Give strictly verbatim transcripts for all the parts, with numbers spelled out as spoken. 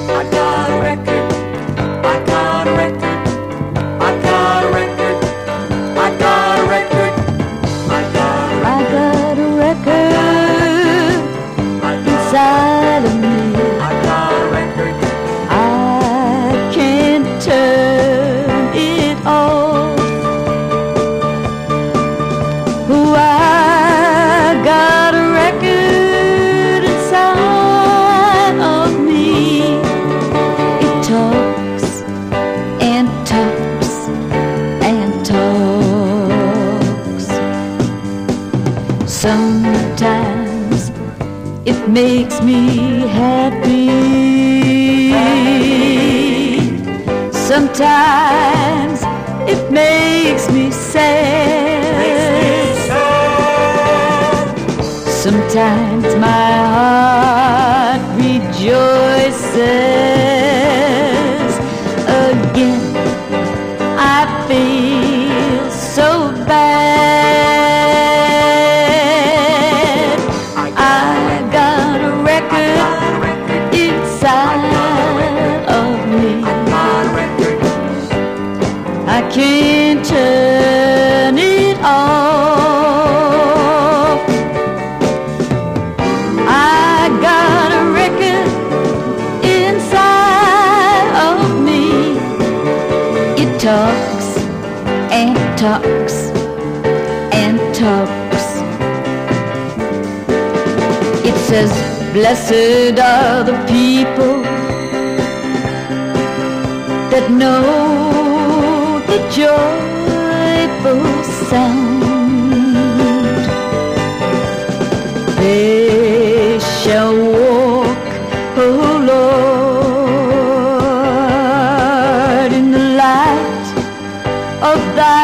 I got a record. I got a record. I got a record. I got a record. I got a record. I got a record inside of me. I got a record. I can't turn it off. Oh, I got a record inside of me. It talks and talks and talks. Sometimes it makes me happy. Sometimes it makes me sad. Sometimes my heart rejoices. Again, I feel so bad. I got a record inside of me. I can't turn it off. I got a record inside of me. It talks and talks and talks. It says, blessed are the people that know the joyful sound. They shall walk, oh Lord, in the light of thy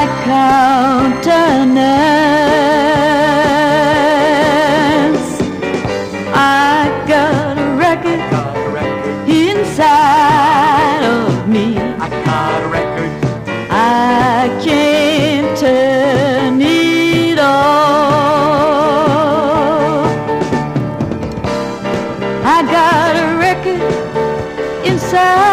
countenance. I got a record inside of me. I got a record. I can't turn it off. I got a record inside